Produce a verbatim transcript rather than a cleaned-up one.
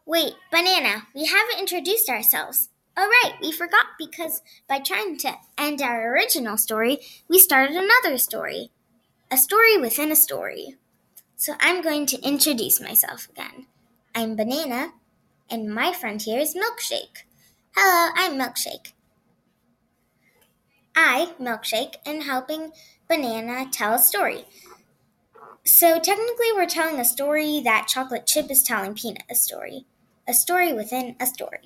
Wait, Banana, we haven't introduced ourselves. Oh, right, we forgot because by trying to end our original story, we started another story. A story within a story. So I'm going to introduce myself again. I'm Banana, and my friend here is Milkshake. Hello, I'm Milkshake. I, Milkshake, am helping Banana tell a story. So technically, we're telling a story that Chocolate Chip is telling Peanut a story. A story within a story.